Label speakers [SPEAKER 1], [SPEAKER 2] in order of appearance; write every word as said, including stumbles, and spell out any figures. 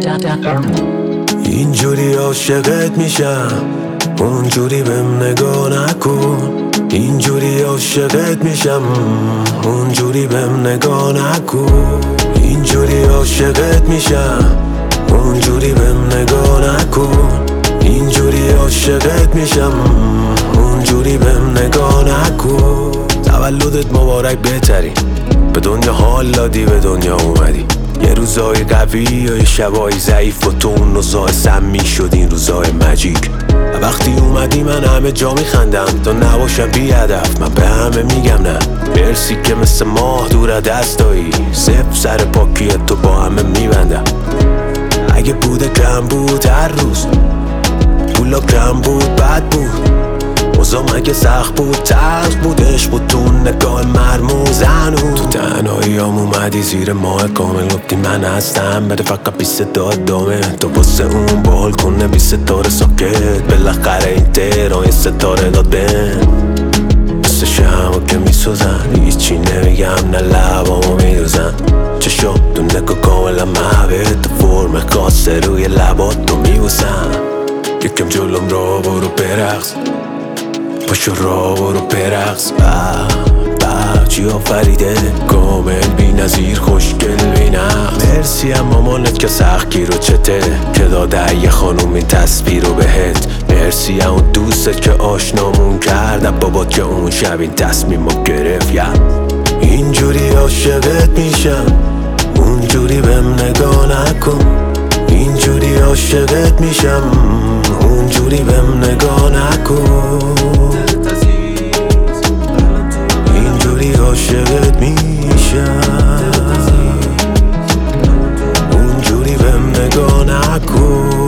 [SPEAKER 1] اینجوری عاشقت میشم اونجوری بهم نگاه نکن. اینجوری عاشقت میشم اونجوری بهم نگاه نکن. اینجوری عاشقت میشم اونجوری بهم نگاه نکن. اینجوری عاشقت میشم اونجوری بهم نگاه نکن. تولدت مبارک بهترین، به دنیا حال دادی به دنیا اومدی. یه روزای قوی و یه شبای ضعیف و تو اون روزای سمی شد این روزای مجیک. وقتی اومدی من همه جا میخندم تا نباشم بی هدف. من به همه میگم نه مرسی که مثل ماه دور دستایی. صفر سر پاکی تو با همه میبندم. اگه بوده کم بود هر روز پولا کم بود بد بود. اوزام اگه سخت بود تلخ بود عشق بود تو نگاه مرموز هنوز. تو تنهاییام اومدی زیر ماه کامل گفتی من هستم بده فقط بی صدا دامه. تو واسه اون بالکنه بی ستاره ساکت بالاخره این تهران یه ستاره داد بهم. مثل شمع که میسوزن هیچی نمیگم نه لبامو میدوزن. چشم تو نگاه کاملا محبت تو فرم خاصه روی لبات تو میبوسن. یکم جلوم را برو برقص پاشو را برو برقص. به چی آفریده کامل بی نظیر خوشگل بی نقص. مرسی هم مامانت که سختگیر و چته که داده یه خانومی تصویر رو بهت. مرسی هم اون دوستت که آشنامون کرد بابات که اون شب این تصمیم رو گرفت. اینجوری عاشقت میشم اونجوری بهم نگاه نکن. اینجوری عاشقت میشم اونجوری بهم نگاه نکن. اینجوری عاشقت میشم اونجوری بهم نگاه نکن.